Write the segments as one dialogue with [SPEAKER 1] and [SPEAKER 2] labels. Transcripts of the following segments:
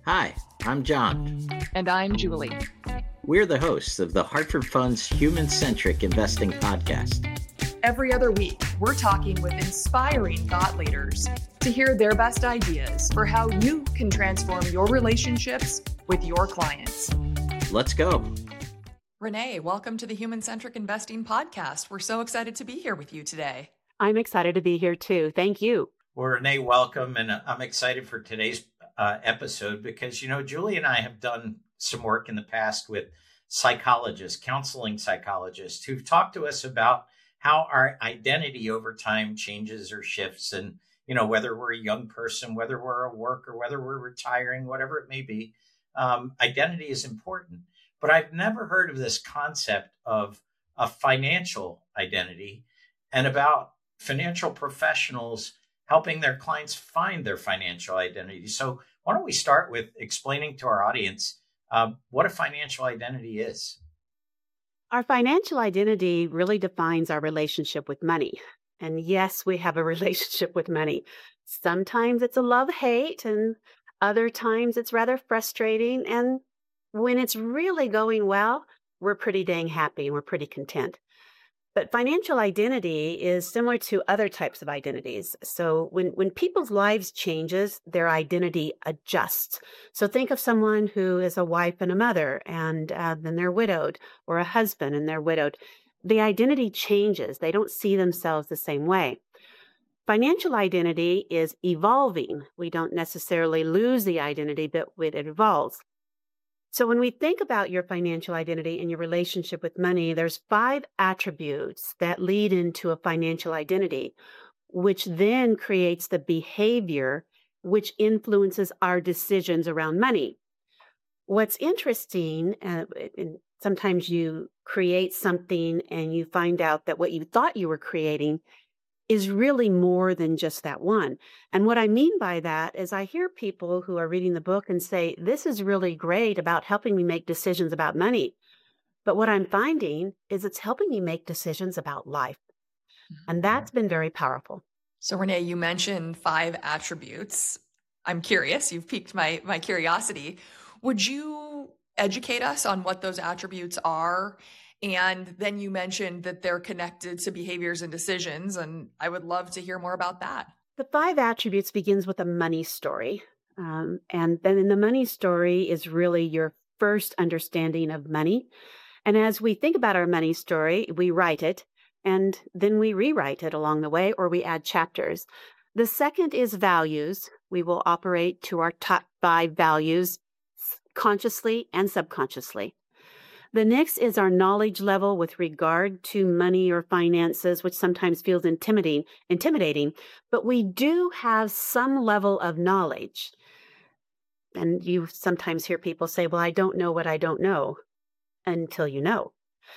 [SPEAKER 1] Hi, I'm John.
[SPEAKER 2] And I'm Julie.
[SPEAKER 1] We're the hosts of the Hartford Fund's Human Centric Investing Podcast.
[SPEAKER 2] Every other week, we're talking with inspiring thought leaders to hear their best ideas for how you can transform your relationships with your clients.
[SPEAKER 1] Let's go.
[SPEAKER 2] Renee, welcome to the Human Centric Investing Podcast. We're so excited to be here with you today.
[SPEAKER 3] I'm excited to be here too. Thank you.
[SPEAKER 1] Well, Renee, welcome. And I'm excited for today's episode because, Julie and I have done some work in the past with psychologists, counseling psychologists who've talked to us about how our identity over time changes or shifts. And, whether we're a young person, whether we're a worker, whether we're retiring, whatever it may be, identity is important. But I've never heard of this concept of a financial identity and about financial professionals helping their clients find their financial identity. So why don't we start with explaining to our audience what a financial identity is?
[SPEAKER 3] Our financial identity really defines our relationship with money. And yes, we have a relationship with money. Sometimes it's a love-hate, and other times it's rather frustrating. And when it's really going well, we're pretty dang happy. We're pretty content. But financial identity is similar to other types of identities. So when people's lives changes, their identity adjusts. So think of someone who is a wife and a mother, and then they're widowed, or a husband and they're widowed. The identity changes. They don't see themselves the same way. Financial identity is evolving. We don't necessarily lose the identity, but it evolves. So when we think about your financial identity and your relationship with money, there's 5 attributes that lead into a financial identity, which then creates the behavior which influences our decisions around money. What's interesting, and sometimes you create something and you find out that what you thought you were creating is really more than just that one. And what I mean by that is I hear people who are reading the book and say, this is really great about helping me make decisions about money. But what I'm finding is it's helping me make decisions about life. And that's been very powerful.
[SPEAKER 2] So Renee, you mentioned 5 attributes. I'm curious, you've piqued my curiosity. Would you educate us on what those attributes are? And then you mentioned that they're connected to behaviors and decisions, and I would love to hear more about that.
[SPEAKER 3] The 5 attributes begins with a money story. And then in the money story is really your first understanding of money. And as we think about our money story, we write it, and then we rewrite it along the way, or we add chapters. The second is values. We will operate to our top 5 values consciously and subconsciously. The next is our knowledge level with regard to money or finances, which sometimes feels intimidating, but we do have some level of knowledge. And you sometimes hear people say, well, I don't know what I don't know until you know.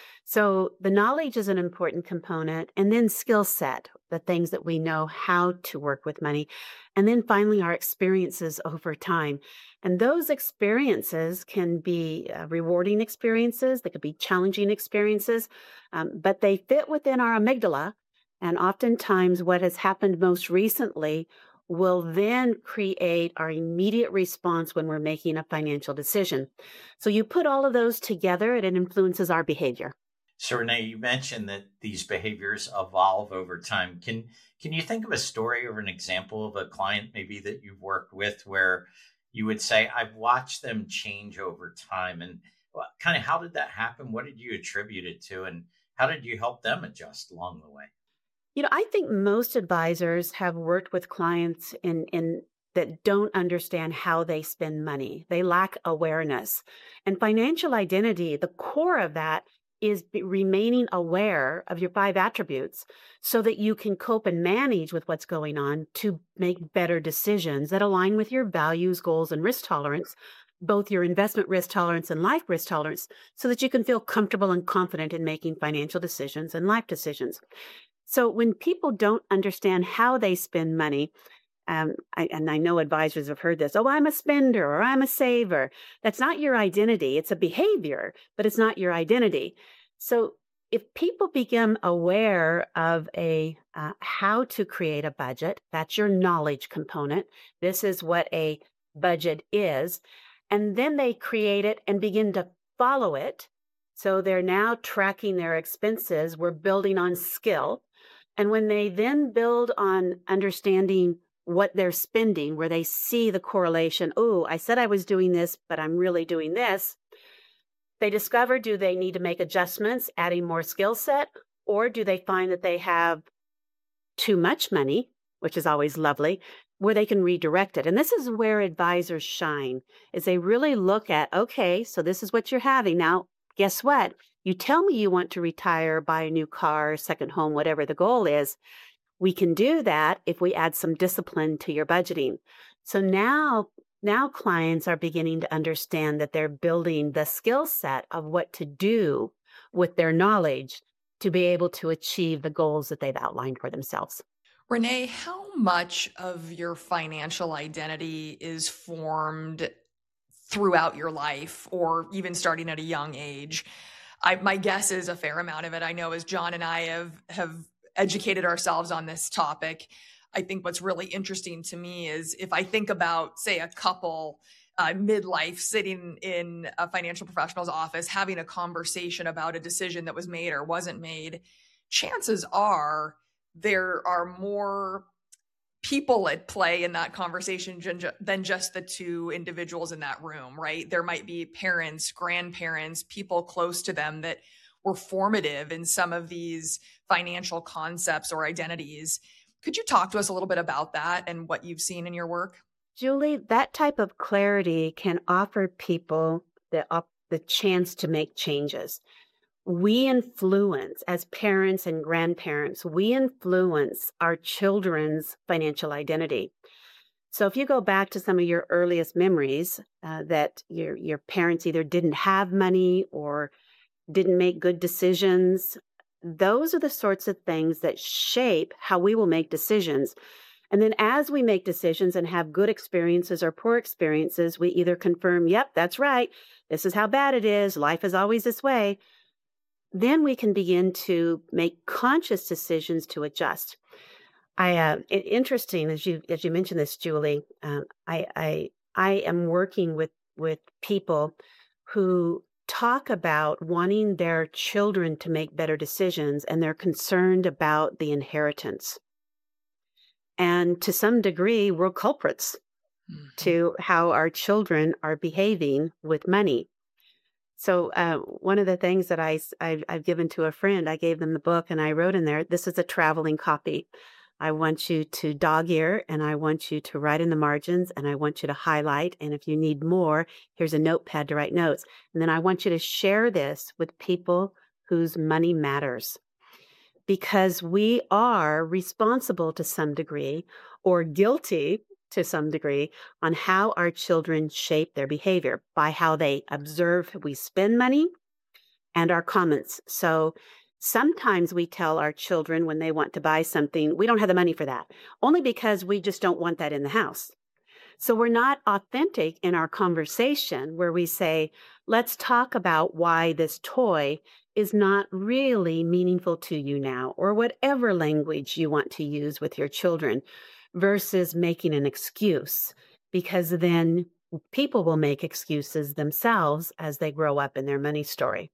[SPEAKER 3] So the knowledge is an important component, and then skill set, the things that we know how to work with money. And then finally, our experiences over time. And those experiences can be rewarding experiences. They could be challenging experiences, but they fit within our amygdala. And oftentimes what has happened most recently will then create our immediate response when we're making a financial decision. So you put all of those together and it influences our behavior.
[SPEAKER 1] So Renee, you mentioned that these behaviors evolve over time. Can you think of a story or an example of a client maybe that you've worked with where you would say, I've watched them change over time? And kind of how did that happen? What did you attribute it to? And how did you help them adjust along the way?
[SPEAKER 3] I think most advisors have worked with clients in that don't understand how they spend money. They lack awareness. And financial identity, the core of that is remaining aware of your 5 attributes so that you can cope and manage with what's going on to make better decisions that align with your values, goals, and risk tolerance, both your investment risk tolerance and life risk tolerance, so that you can feel comfortable and confident in making financial decisions and life decisions. So when people don't understand how they spend money, I know advisors have heard this, oh, I'm a spender or I'm a saver. That's not your identity. It's a behavior, but it's not your identity. So if people become aware of how to create a budget, that's your knowledge component. This is what a budget is. And then they create it and begin to follow it. So they're now tracking their expenses. We're building on skill. And when they then build on understanding what they're spending, where they see the correlation, oh, I said I was doing this, but I'm really doing this. They discover, do they need to make adjustments, adding more skill set, or do they find that they have too much money, which is always lovely, where they can redirect it. And this is where advisors shine, is they really look at, okay, so this is what you're having. Now, guess what? You tell me you want to retire, buy a new car, second home, whatever the goal is. We can do that if we add some discipline to your budgeting. So now clients are beginning to understand that they're building the skill set of what to do with their knowledge to be able to achieve the goals that they've outlined for themselves.
[SPEAKER 2] Renee, how much of your financial identity is formed throughout your life or even starting at a young age? My guess is a fair amount of it. I know as John and I have educated ourselves on this topic, I think what's really interesting to me is if I think about, say, a couple midlife sitting in a financial professional's office, having a conversation about a decision that was made or wasn't made, chances are there are more people at play in that conversation than just the two individuals in that room, right? There might be parents, grandparents, people close to them that were formative in some of these financial concepts or identities. Could you talk to us a little bit about that and what you've seen in your work?
[SPEAKER 3] Julie, that type of clarity can offer people the chance to make changes. We influence, as parents and grandparents, we influence our children's financial identity. So if you go back to some of your earliest memories that your parents either didn't have money or didn't make good decisions, those are the sorts of things that shape how we will make decisions. And then as we make decisions and have good experiences or poor experiences, we either confirm, yep, that's right, this is how bad it is, life is always this way. Then we can begin to make conscious decisions to adjust. Interesting as you mentioned this, Julie. I am working with people who talk about wanting their children to make better decisions, and they're concerned about the inheritance. And to some degree, we're culprits to how our children are behaving with money. So one of the things that I've given to a friend, I gave them the book and I wrote in there, this is a traveling copy. I want you to dog ear and I want you to write in the margins and I want you to highlight. And if you need more, here's a notepad to write notes. And then I want you to share this with people whose money matters. Because we are responsible to some degree or guilty to some degree on how our children shape their behavior by how they observe we spend money and our comments. So sometimes we tell our children when they want to buy something, we don't have the money for that, only because we just don't want that in the house. So we're not authentic in our conversation where we say, let's talk about why this toy is not really meaningful to you now, or whatever language you want to use with your children, versus making an excuse, because then people will make excuses themselves as they grow up in their money story.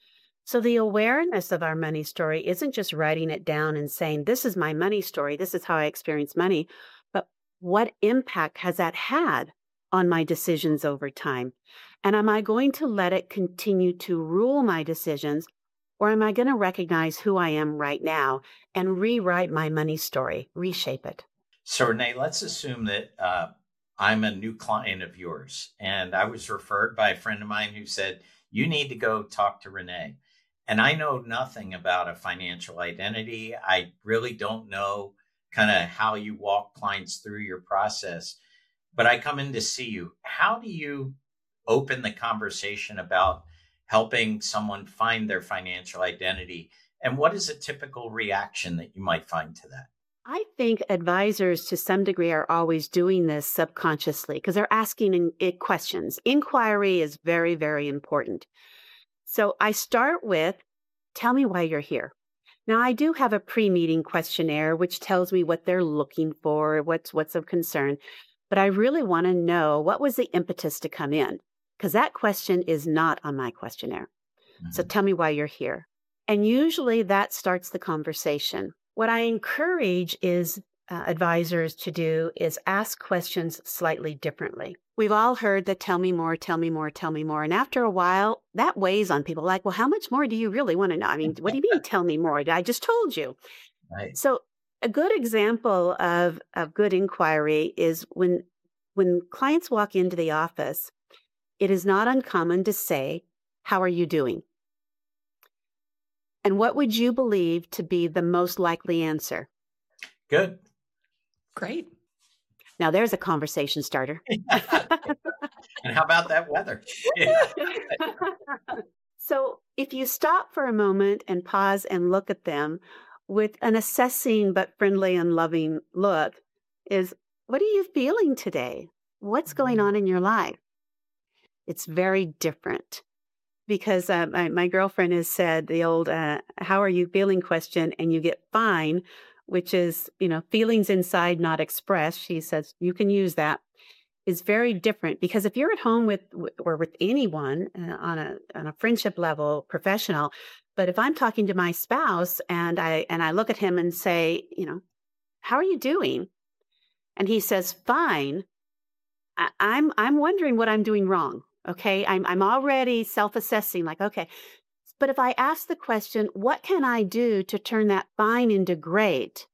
[SPEAKER 3] So the awareness of our money story isn't just writing it down and saying, this is my money story, this is how I experience money, but what impact has that had on my decisions over time? And am I going to let it continue to rule my decisions, or am I going to recognize who I am right now and rewrite my money story, reshape it?
[SPEAKER 1] So Renee, let's assume that I'm a new client of yours and I was referred by a friend of mine who said, you need to go talk to Renee. And I know nothing about a financial identity. I really don't know kind of how you walk clients through your process, but I come in to see you. How do you open the conversation about helping someone find their financial identity? And what is a typical reaction that you might find to that?
[SPEAKER 3] I think advisors to some degree are always doing this subconsciously because they're asking questions. Inquiry is very, very important. So I start with, tell me why you're here. Now, I do have a pre-meeting questionnaire, which tells me what they're looking for, what's of concern. but I really want to know what was the impetus to come in, because that question is not on my questionnaire. So tell me why you're here. And usually that starts the conversation. What I encourage is advisors to do is ask questions slightly differently. We've all heard the tell me more, tell me more, tell me more. And after a while, that weighs on people like, well, how much more do you really want to know? I mean, what do you mean tell me more? I just told you.
[SPEAKER 1] Right.
[SPEAKER 3] So a good example of good inquiry is when clients walk into the office, it is not uncommon to say, how are you doing? And what would you believe to be the most likely answer?
[SPEAKER 1] Good.
[SPEAKER 2] Great.
[SPEAKER 3] Now there's a conversation starter.
[SPEAKER 1] And how about that weather? Yeah.
[SPEAKER 3] So if you stop for a moment and pause and look at them with an assessing but friendly and loving look, is what are you feeling today? What's going on in your life? It's very different. Because my girlfriend has said the old, how are you feeling question, and you get fine, which is, feelings inside not expressed. She says, you can use that, is very different. Because if you're at home with anyone on a friendship level, professional, but if I'm talking to my spouse and I look at him and say, how are you doing? And he says, fine. I'm wondering what I'm doing wrong. Okay, I'm already self-assessing, like, okay. But if I ask the question, what can I do to turn that fine into great?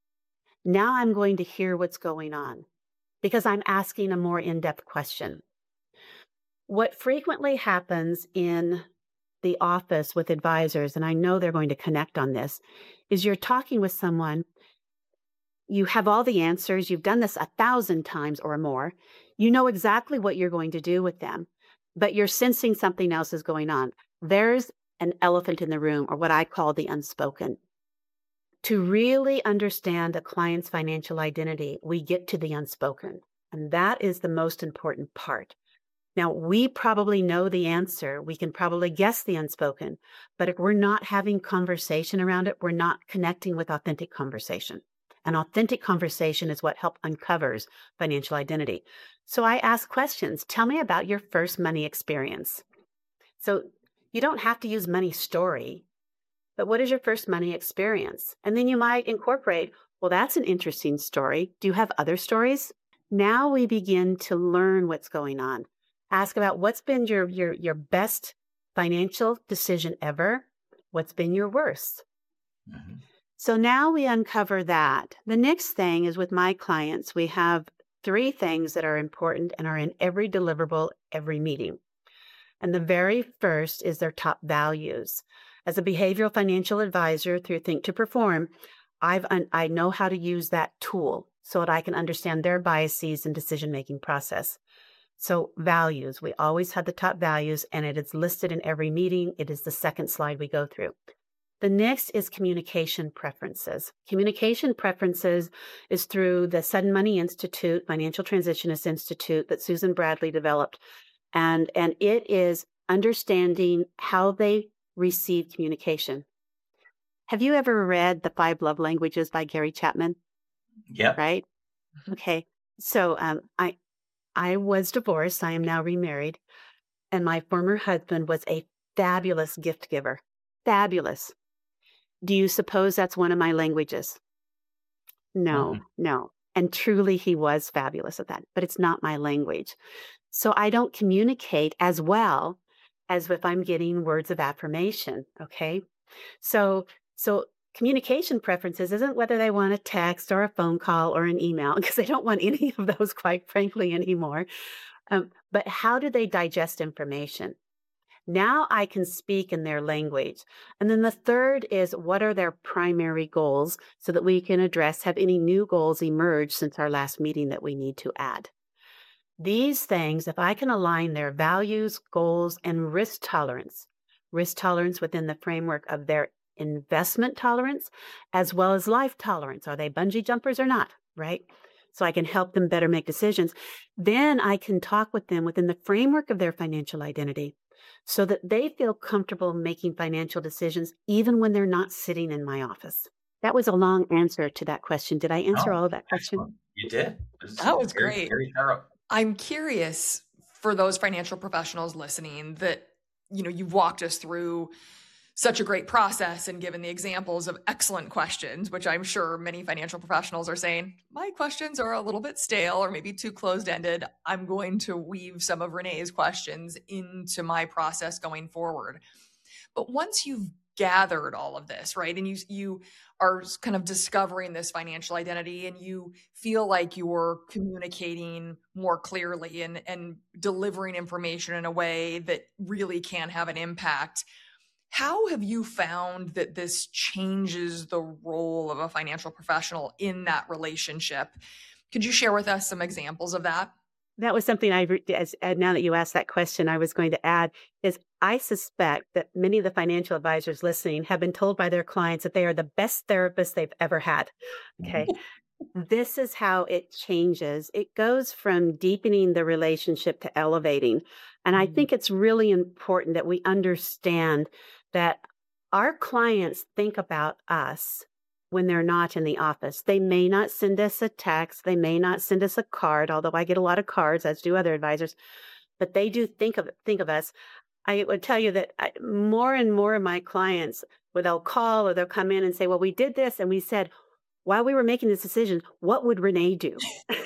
[SPEAKER 3] Now I'm going to hear what's going on because I'm asking a more in-depth question. What frequently happens in the office with advisors, and I know they're going to connect on this, is you're talking with someone, you have all the answers, you've done this 1,000 times or more, you know exactly what you're going to do with them, but you're sensing something else is going on. There's an elephant in the room, or what I call the unspoken. To really understand a client's financial identity, we get to the unspoken, and that is the most important part. Now, we probably know the answer. We can probably guess the unspoken, but if we're not having conversation around it, we're not connecting with authentic conversation. An authentic conversation is what helps uncovers financial identity. So I ask questions. Tell me about your first money experience. So you don't have to use money story, but what is your first money experience? And then you might incorporate, well, that's an interesting story. Do you have other stories? Now we begin to learn what's going on. Ask about what's been your best financial decision ever. What's been your worst? Mm-hmm. So now we uncover that. The next thing is with my clients, we have 3 things that are important and are in every deliverable, every meeting. And the very first is their top values. As a behavioral financial advisor through Think to Perform, I know how to use that tool so that I can understand their biases and decision-making process. So values, we always have the top values, and it is listed in every meeting. It is the second slide we go through. The next is communication preferences. Communication preferences is through the Sudden Money Institute, Financial Transitionist Institute that Susan Bradley developed. And it is understanding how they receive communication. Have you ever read The 5 Love Languages by Gary Chapman?
[SPEAKER 1] Yeah.
[SPEAKER 3] Right? Okay. So I was divorced. I am now remarried. And my former husband was a fabulous gift giver. Fabulous. Do you suppose that's one of my languages? No, no. And truly, he was fabulous at that, but it's not my language. So I don't communicate as well as if I'm getting words of affirmation, okay? So communication preferences isn't whether they want a text or a phone call or an email, because they don't want any of those, quite frankly, anymore. But how do they digest information? Now I can speak in their language. And then the third is, what are their primary goals so that we can address, have any new goals emerged since our last meeting that we need to add? These things, if I can align their values, goals, and risk tolerance within the framework of their investment tolerance, as well as life tolerance. Are they bungee jumpers or not, right? So I can help them better make decisions. Then I can talk with them within the framework of their financial identity so that they feel comfortable making financial decisions even when they're not sitting in my office. That was a long answer to that question. Did I answer
[SPEAKER 1] Oh,
[SPEAKER 3] all of that question?
[SPEAKER 1] excellent. You did. It was
[SPEAKER 2] That was
[SPEAKER 1] very,
[SPEAKER 2] great.
[SPEAKER 1] very thorough.
[SPEAKER 2] I'm curious for those financial professionals listening that, you've walked us through such a great process and given the examples of excellent questions, which I'm sure many financial professionals are saying, my questions are a little bit stale or maybe too closed-ended. I'm going to weave some of Renee's questions into my process going forward. But once you've gathered all of this, right, and you are kind of discovering this financial identity and you feel like you're communicating more clearly and delivering information in a way that really can have an impact, how have you found that this changes the role of a financial professional in that relationship? Could you share with us some examples of that?
[SPEAKER 3] That was something now that you asked that question, I was going to add is I suspect that many of the financial advisors listening have been told by their clients that they are the best therapists they've ever had. Okay. This is how it changes. It goes from deepening the relationship to elevating. And I think it's really important that we understand that our clients think about us when they're not in the office. They may not send us a text. They may not send us a card, although I get a lot of cards, as do other advisors, but they do think of us. I would tell you that more and more of my clients, they'll call or they'll come in and say, well, we did this and we said, while we were making this decision, what would Renee do?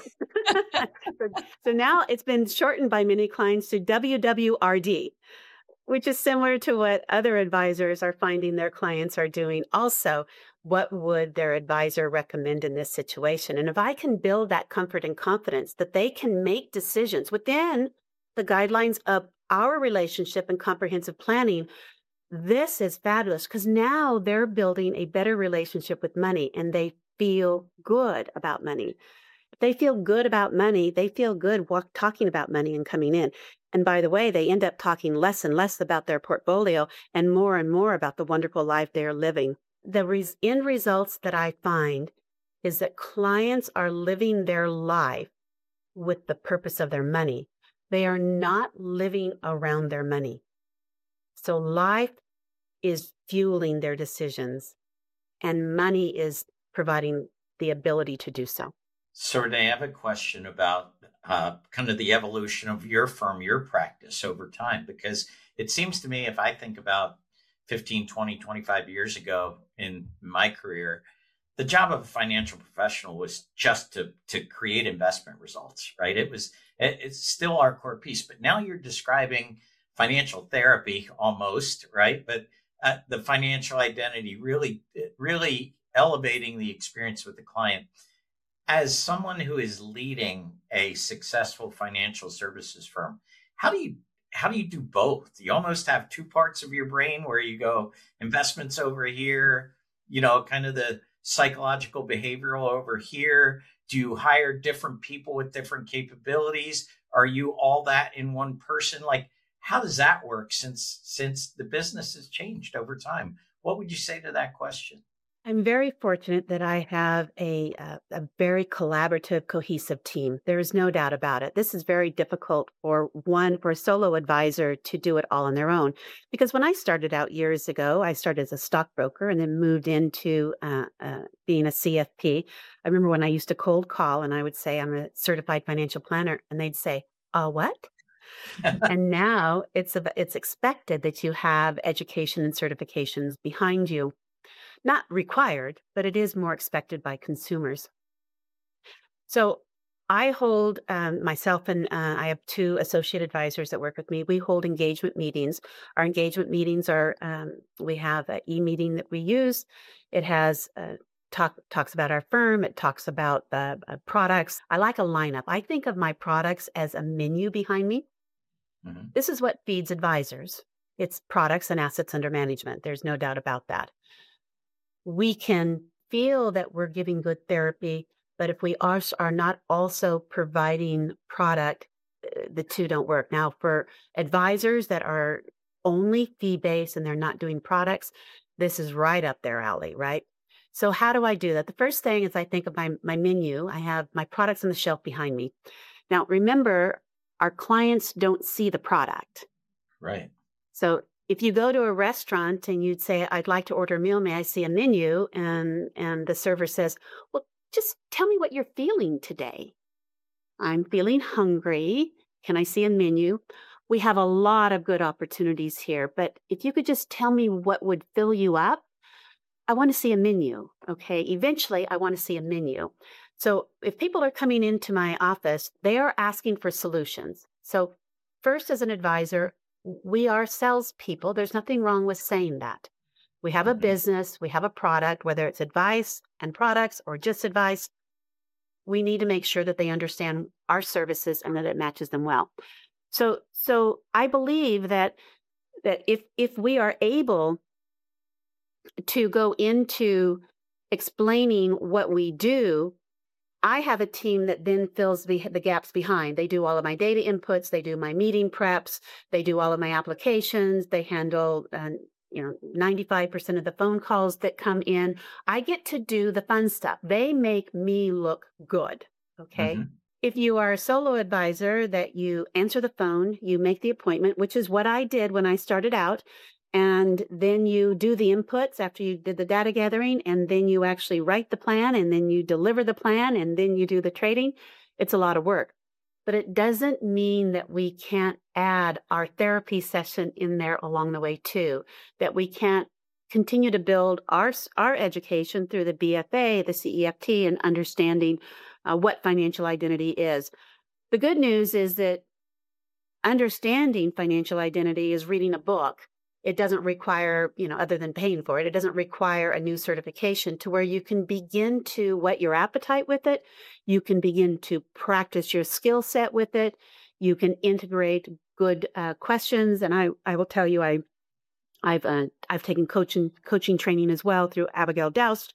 [SPEAKER 3] So now it's been shortened by many clients to WWRD, which is similar to what other advisors are finding their clients are doing. Also, what would their advisor recommend in this situation? And if I can build that comfort and confidence that they can make decisions within the guidelines of our relationship and comprehensive planning, this is fabulous because now they're building a better relationship with money and they feel good about money. If they feel good about money, they feel good talking about money and coming in. And by the way, they end up talking less and less about their portfolio and more about the wonderful life they are living. The end results that I find is that clients are living their life with the purpose of their money. They are not living around their money. So life is fueling their decisions, and money is providing the ability to do so.
[SPEAKER 1] So, Renee, I have a question about kind of the evolution of your firm, your practice over time, because it seems to me, if I think about 15, 20, 25 years ago in my career, the job of a financial professional was just to create investment results, right? It's still our core piece, but now you're describing financial therapy almost, right? But the financial identity really elevating the experience with the client. As someone who is leading a successful financial services firm, how do you do both? You almost have two parts of your brain where you go investments over here, kind of the psychological behavioral over here. Do you hire different people with different capabilities? Are you all that in one person? Like, how does that work since the business has changed over time? What would you say to that question?
[SPEAKER 3] I'm very fortunate that I have a very collaborative, cohesive team. There is no doubt about it. This is very difficult for a solo advisor to do it all on their own. Because when I started out years ago, I started as a stockbroker and then moved into being a CFP. I remember when I used to cold call and I would say, I'm a certified financial planner. And they'd say, what? And now it's expected that you have education and certifications behind you. Not required, but it is more expected by consumers. So I hold myself and I have two associate advisors that work with me. We hold engagement meetings. Our engagement meetings are, we have an e-meeting that we use. It has talks about our firm. It talks about the products. I like a lineup. I think of my products as a menu behind me. Mm-hmm. This is what feeds advisors. It's products and assets under management. There's no doubt about that. We can feel that we're giving good therapy, but if we are not also providing product, the two don't work. Now, for advisors that are only fee-based and they're not doing products, this is right up their alley, right? So how do I do that? The first thing is I think of my menu. I have my products on the shelf behind me. Now, remember, our clients don't see the product.
[SPEAKER 1] Right.
[SPEAKER 3] So if you go to a restaurant and you'd say, I'd like to order a meal, may I see a menu? And the server says, well, just tell me what you're feeling today. I'm feeling hungry. Can I see a menu? We have a lot of good opportunities here, but if you could just tell me what would fill you up, I want to see a menu. Okay. Eventually, I want to see a menu. So if people are coming into my office, they are asking for solutions. So first, as an advisor, we are salespeople. There's nothing wrong with saying that. We have a business, we have a product, whether it's advice and products or just advice. We need to make sure that they understand our services and that it matches them well. So I believe that if we are able to go into explaining what we do, I have a team that then fills the gaps behind. They do all of my data inputs. They do my meeting preps. They do all of my applications. They handle 95% of the phone calls that come in. I get to do the fun stuff. They make me look good. Okay. Mm-hmm. If you are a solo advisor, that you answer the phone, you make the appointment, which is what I did when I started out. And then you do the inputs after you did the data gathering, and then you actually write the plan, and then you deliver the plan, and then you do the trading. It's a lot of work. But it doesn't mean that we can't add our therapy session in there along the way too, that we can't continue to build our education through the BFA, the CEFT, and understanding what financial identity is. The good news is that understanding financial identity is reading a book. It doesn't require, other than paying for it, it doesn't require a new certification, to where you can begin to whet your appetite with it. You can begin to practice your skill set with it. You can integrate good questions. And I will tell you, I've taken coaching training as well through Abigail Doust.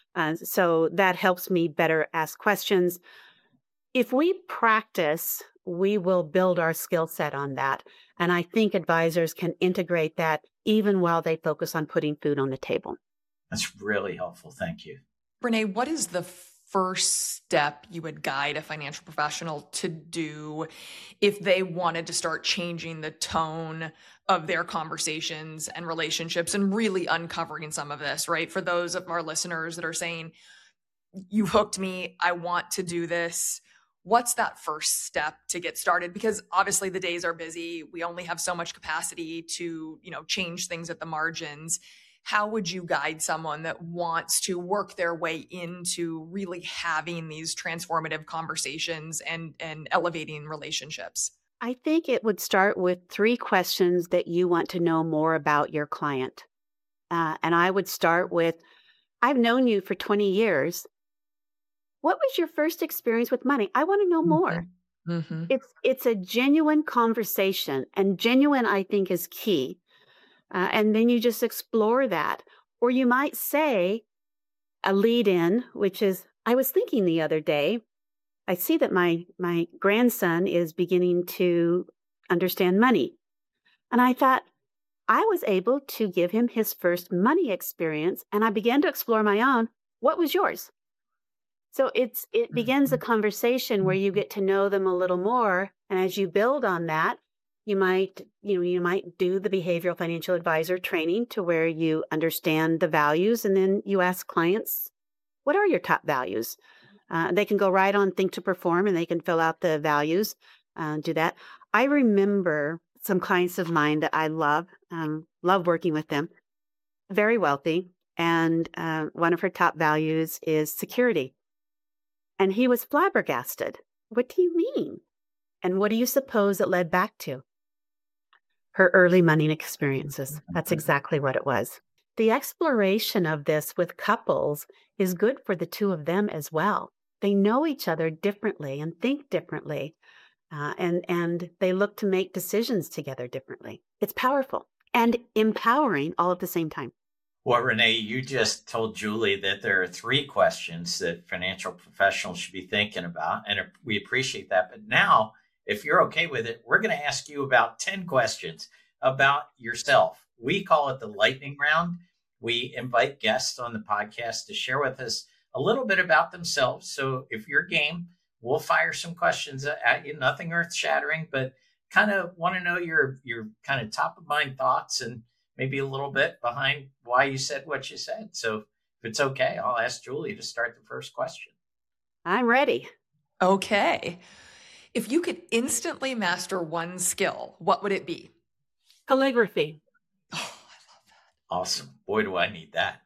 [SPEAKER 3] So that helps me better ask questions. If we practice, we will build our skill set on that. And I think advisors can integrate that even while they focus on putting food on the table.
[SPEAKER 1] That's really helpful. Thank you.
[SPEAKER 2] Renee, what is the first step you would guide a financial professional to do if they wanted to start changing the tone of their conversations and relationships and really uncovering some of this, right? For those of our listeners that are saying, you hooked me, I want to do this. What's that first step to get started? Because obviously the days are busy. We only have so much capacity to, change things at the margins. How would you guide someone that wants to work their way into really having these transformative conversations and elevating relationships?
[SPEAKER 3] I think it would start with 3 questions that you want to know more about your client. And I would start with, I've known you for 20 years. What was your first experience with money? I want to know more. Mm-hmm. It's a genuine conversation, and genuine, I think, is key. And then you just explore that. Or you might say a lead in, which is, I was thinking the other day, I see that my grandson is beginning to understand money. And I thought, I was able to give him his first money experience, and I began to explore my own. What was yours? So it begins a conversation where you get to know them a little more. And as you build on that, you might do the behavioral financial advisor training to where you understand the values. And then you ask clients, what are your top values? They can go right on Think to Perform, and they can fill out the values, do that. I remember some clients of mine that I love working with them, very wealthy. And one of her top values is security. And he was flabbergasted. What do you mean? And what do you suppose it led back to? Her early money experiences. That's exactly what it was. The exploration of this with couples is good for the two of them as well. They know each other differently and think differently, and they look to make decisions together differently. It's powerful and empowering all at the same time.
[SPEAKER 1] Well, Renee, you just told Julie that there are 3 questions that financial professionals should be thinking about, and we appreciate that. But now, if you're okay with it, we're going to ask you about 10 questions about yourself. We call it the lightning round. We invite guests on the podcast to share with us a little bit about themselves. So if you're game, we'll fire some questions at you, nothing earth-shattering, but kind of want to know your kind of top of mind thoughts and maybe a little bit behind why you said what you said. So if it's okay, I'll ask Julie to start the first question.
[SPEAKER 3] I'm ready.
[SPEAKER 2] Okay. If you could instantly master one skill, what would it be?
[SPEAKER 3] Calligraphy.
[SPEAKER 2] Oh, I love that.
[SPEAKER 1] Awesome. Boy, do I need that.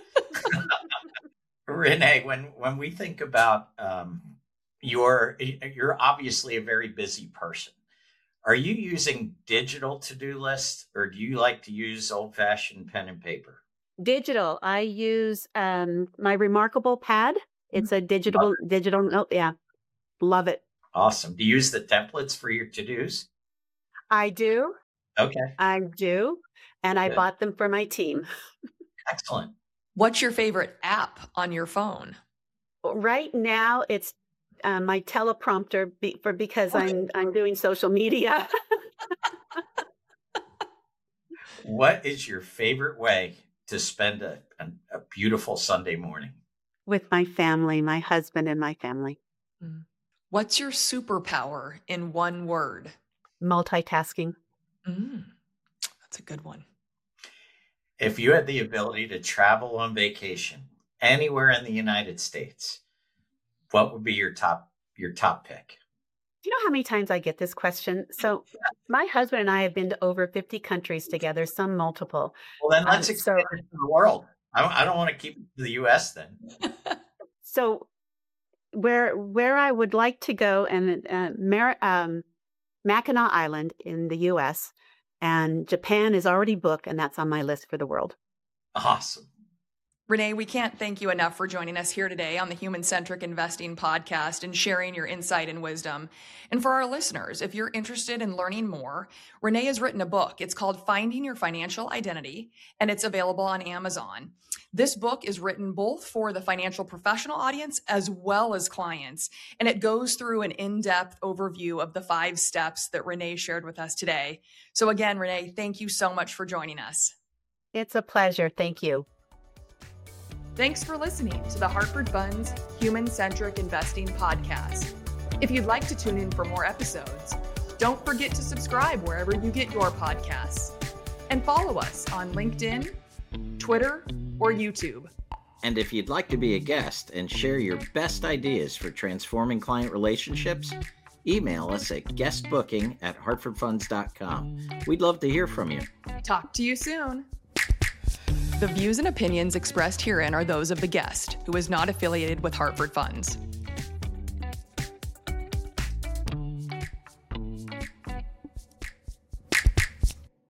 [SPEAKER 1] Renee, when we think about you're obviously a very busy person. Are you using digital to-do lists, or do you like to use old-fashioned pen and paper?
[SPEAKER 3] Digital. I use my Remarkable pad. It's a digital note. Yeah. Love it.
[SPEAKER 1] Awesome. Do you use the templates for your to-dos?
[SPEAKER 3] I do.
[SPEAKER 1] Okay.
[SPEAKER 3] I do. And I bought them for my team.
[SPEAKER 1] Excellent.
[SPEAKER 2] What's your favorite app on your phone?
[SPEAKER 3] Right now, it's my teleprompter because I'm doing social media.
[SPEAKER 1] What is your favorite way to spend a beautiful Sunday morning?
[SPEAKER 3] With my family, my husband and my family.
[SPEAKER 2] What's your superpower in one word?
[SPEAKER 3] Multitasking.
[SPEAKER 2] That's a good one.
[SPEAKER 1] If you had the ability to travel on vacation anywhere in the United States, what would be your top pick?
[SPEAKER 3] Do you know how many times I get this question? So my husband and I have been to over 50 countries together, some multiple.
[SPEAKER 1] Well, then let's expand it to the world. I don't want to keep it to the U.S. then.
[SPEAKER 3] So where I would like to go, and Mackinac Island in the U.S., and Japan is already booked, and that's on my list for the world.
[SPEAKER 1] Awesome.
[SPEAKER 2] Renee, we can't thank you enough for joining us here today on the Human Centric Investing podcast and sharing your insight and wisdom. And for our listeners, if you're interested in learning more, Renee has written a book. It's called Finding Your Financial Identity, and it's available on Amazon. This book is written both for the financial professional audience as well as clients, and it goes through an in-depth overview of the 5 steps that Renee shared with us today. So again, Renee, thank you so much for joining us.
[SPEAKER 3] It's a pleasure. Thank you.
[SPEAKER 2] Thanks for listening to the Hartford Funds Human Centric Investing Podcast. If you'd like to tune in for more episodes, don't forget to subscribe wherever you get your podcasts. And follow us on LinkedIn, Twitter, or YouTube.
[SPEAKER 1] And if you'd like to be a guest and share your best ideas for transforming client relationships, email us at guestbooking@hartfordfunds.com. We'd love to hear from you.
[SPEAKER 2] Talk to you soon. The views and opinions expressed herein are those of the guest, who is not affiliated with Hartford Funds.